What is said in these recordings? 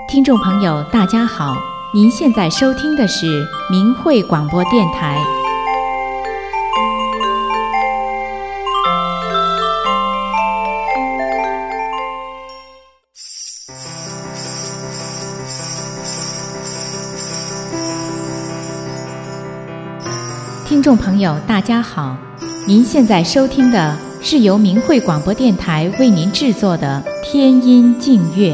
听众朋友大家好，您现在收听的是明慧广播电台。听众朋友大家好，您现在收听的是由明慧广播电台为您制作的天音静乐。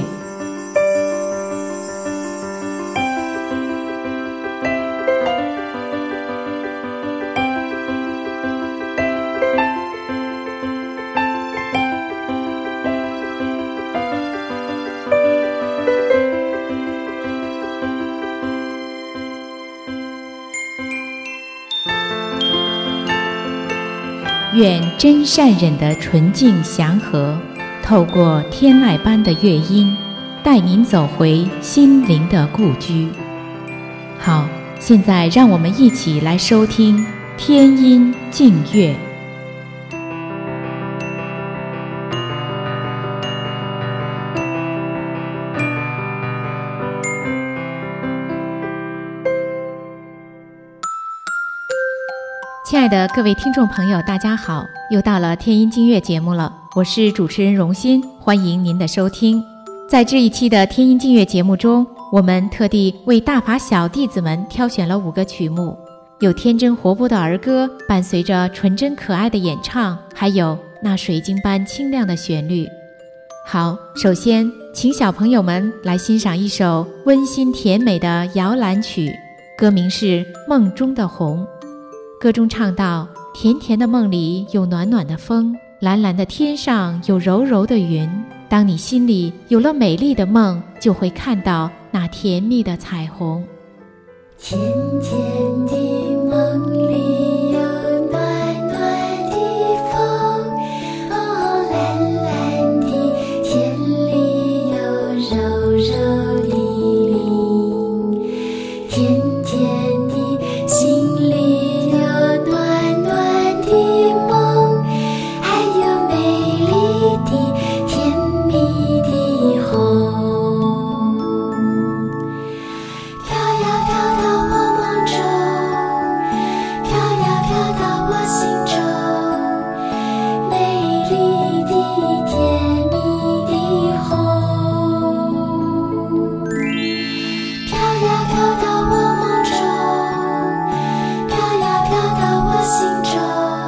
愿真善忍的纯净祥和，透过天籁般的乐音，带您走回心灵的故居。好，现在让我们一起来收听天音静乐。亲爱的各位听众朋友大家好，又到了天音静乐节目了，我是主持人荣心，欢迎您的收听。在这一期的天音静乐节目中，我们特地为大法小弟子们挑选了5个曲目，有天真活泼的儿歌伴随着纯真可爱的演唱，还有那水晶般清亮的旋律。好，首先请小朋友们来欣赏一首温馨甜美的摇篮曲，歌名是《梦中的红》。歌中唱道：甜甜的梦里有暖暖的风，蓝蓝的天上有柔柔的云，当你心里有了美丽的梦，就会看到那甜蜜的彩虹。 甜甜的梦里有暖暖的风，哦，蓝蓝的天里有柔柔的云，甜甜的心里有暖暖的梦，还有美丽的甜蜜的红。飘呀飘到我梦中，飘呀飘到我心中，美丽的甜蜜的红。飘呀飘到我梦中，飘呀飘到我心中，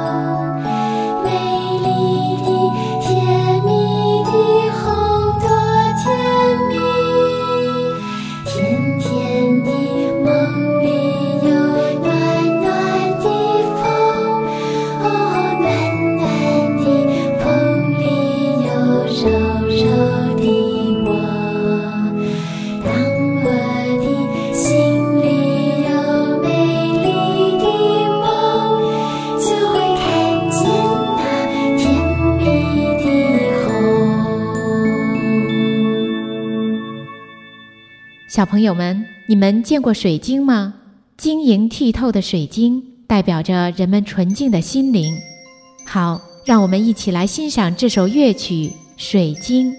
美丽的甜蜜的红，多甜蜜！甜甜的梦里有暖暖的风，哦，暖暖的风里有柔柔的我。当我的心里有美丽的梦，就会看见那甜蜜的红。 小朋友们，你们见过水晶吗？晶莹剔透的水晶代表着人们纯净的心灵。好，让我们一起来欣赏这首乐曲《水晶》。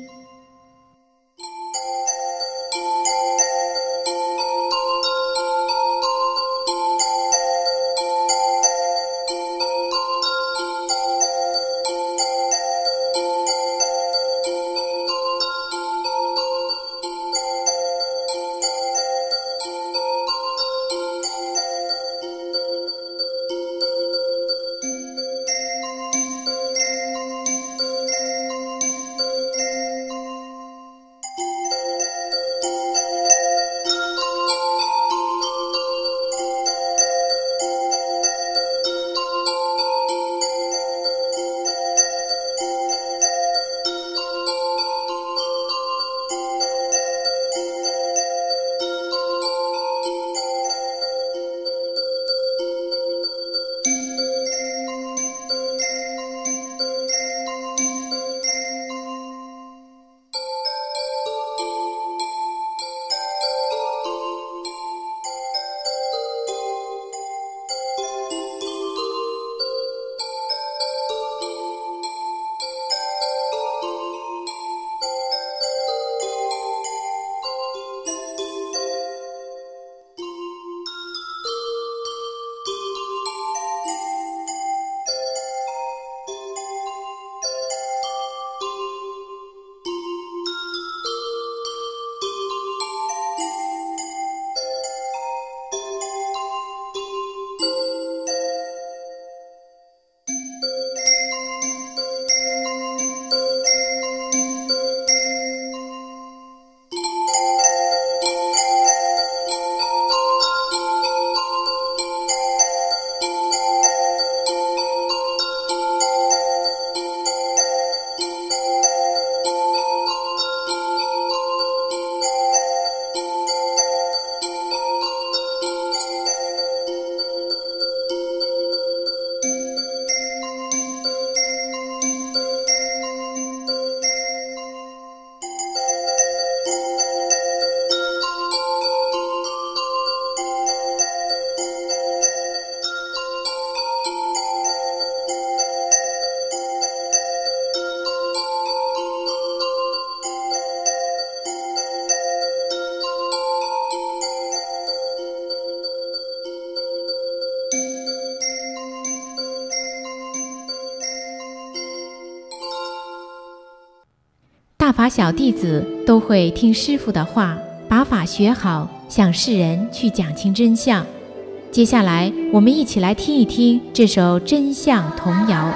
大法小弟子都会听师父的话，把法学好，向世人去讲清真相。接下来我们一起来听一听这首真相童谣。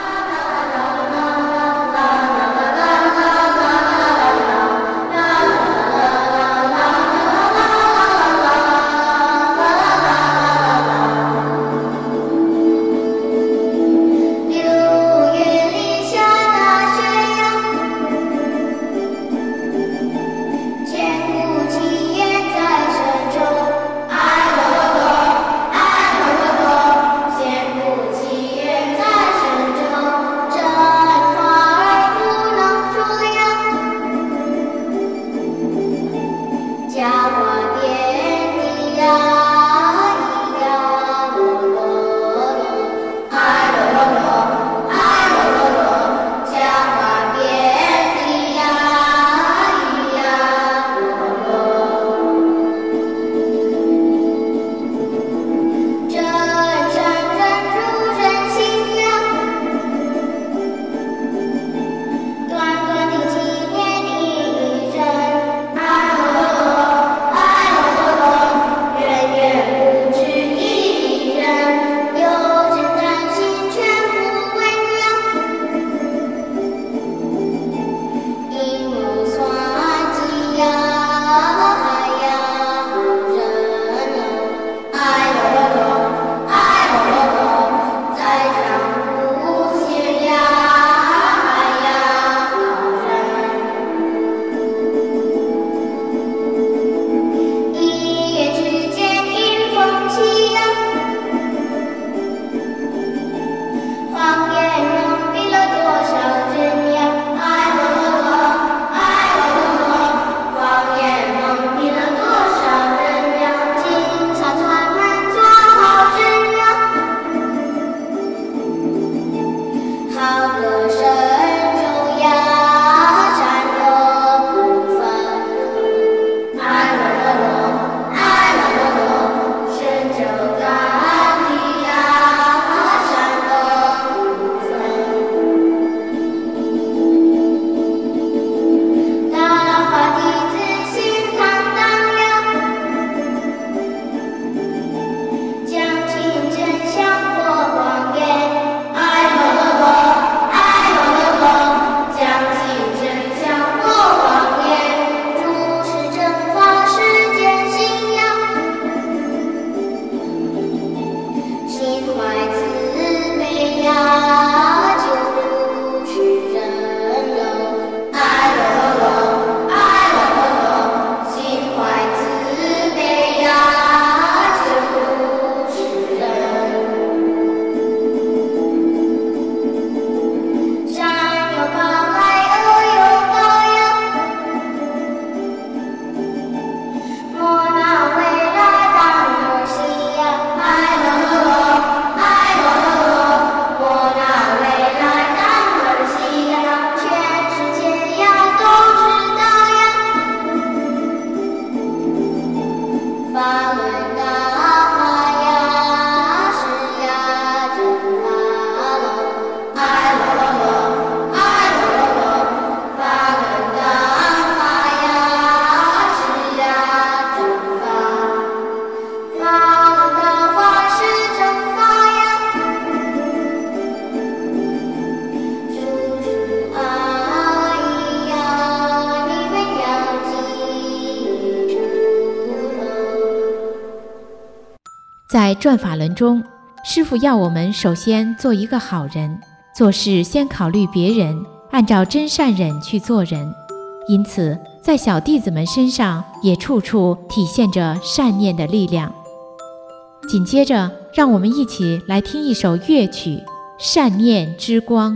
在转法轮中，师父要我们首先做一个好人，做事先考虑别人，按照真善忍去做人。因此在小弟子们身上也处处体现着善念的力量。紧接着让我们一起来听一首乐曲《善念之光》。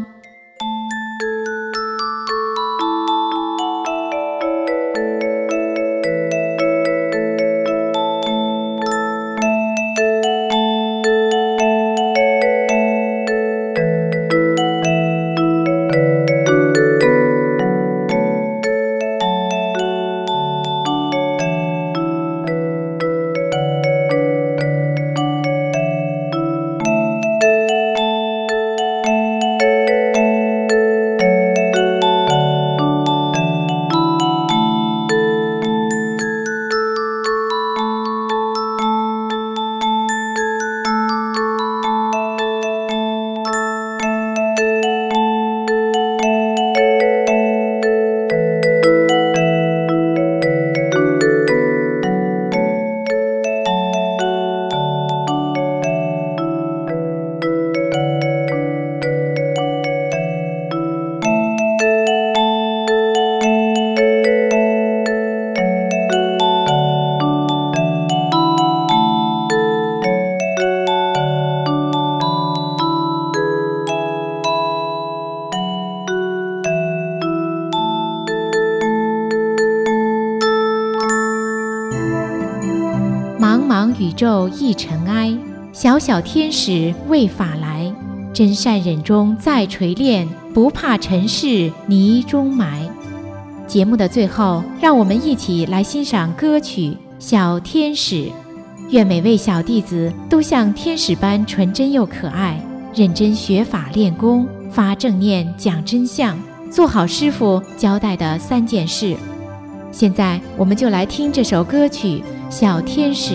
茫宇宙一尘埃，小小天使为法来。真善忍中再锤炼，不怕尘世泥中埋。节目的最后，让我们一起来欣赏歌曲《小天使》。愿每位小弟子都像天使般纯真又可爱，认真学法练功，发正念讲真相，做好师父交代的3件事。现在我们就来听这首歌曲《小天使》。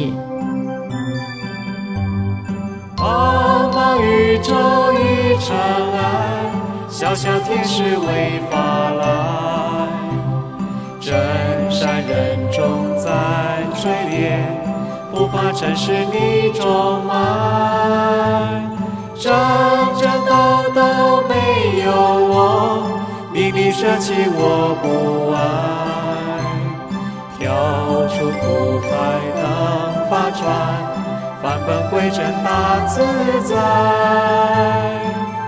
茫茫宇宙一尘埃，小小天使为法来。真善忍中再锤炼，不怕尘世泥中埋。真真斗斗没有我，命里舍弃我不爱。跳出苦海当法船，返本归真大自在。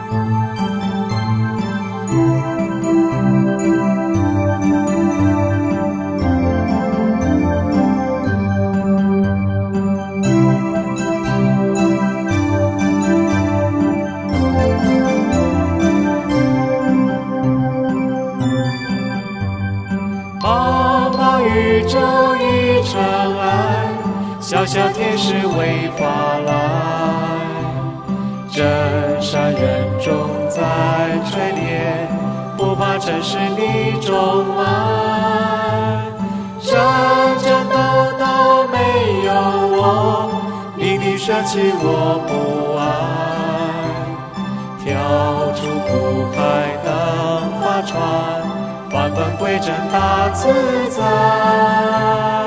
茫茫宇宙一尘埃，小小天使为法来。真善忍中再锤炼，不怕尘世泥中埋。真真斗斗没有我，命里舍弃我不爱。跳出苦海当法船，返本归真大自在。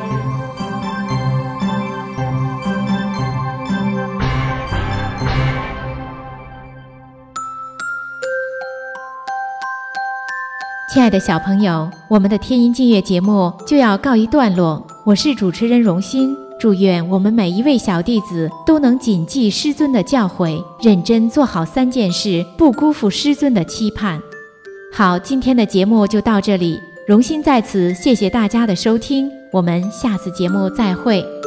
亲爱的小朋友，我们的天音净月节目就要告一段落，我是主持人荣心，祝愿我们每一位小弟子都能谨记师尊的教诲，认真做好3件事，不辜负师尊的期盼。好，今天的节目就到这里，荣心在此谢谢大家的收听，我们下次节目再会。